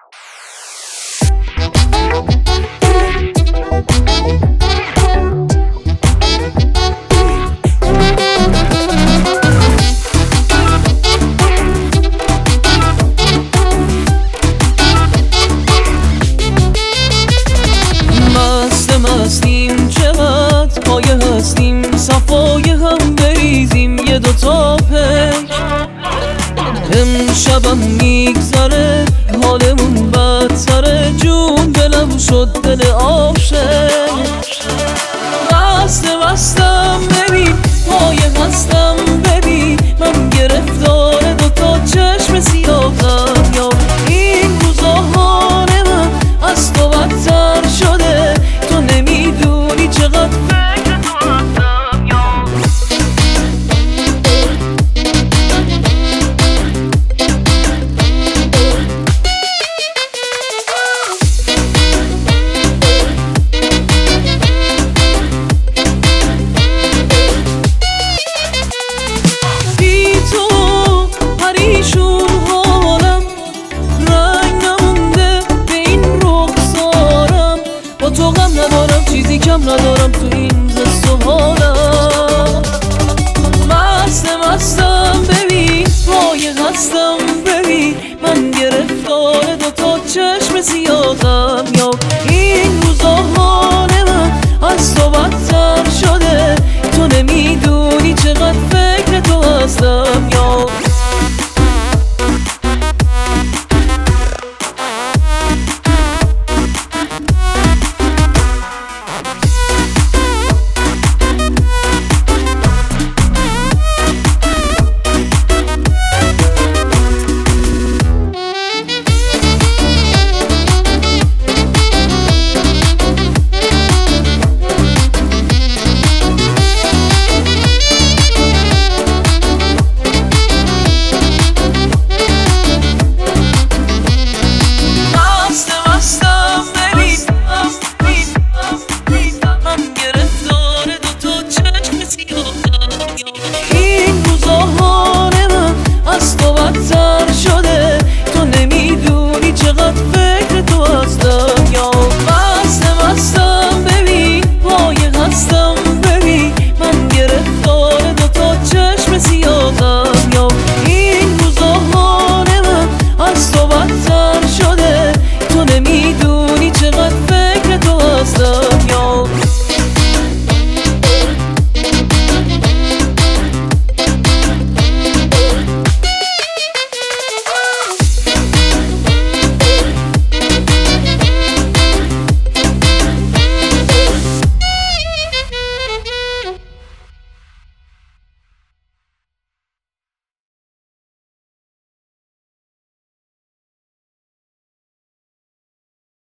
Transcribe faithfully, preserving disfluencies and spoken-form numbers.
مستیم چقدر پایه هستیم صفای هم بریزیم یه دوتا پیش امشبم میگذره حالمون بدتره جون دلم شد دل آبشه مست مستم ببین پایه هستم ببین من گرفتار دوتا چشم سیاهم یا این روزا حال من از تو بدتر شده تو نمیدونی چقدر فکر تو هستم یا بی تو پریشون حالم رنگ نمونده به این رخسارم با تو غم ندارم چیزی کم ندارم تو این حس و حالم مست مستم ببین پایه هستم ببین من گرفتار دوتا چشم سیاهم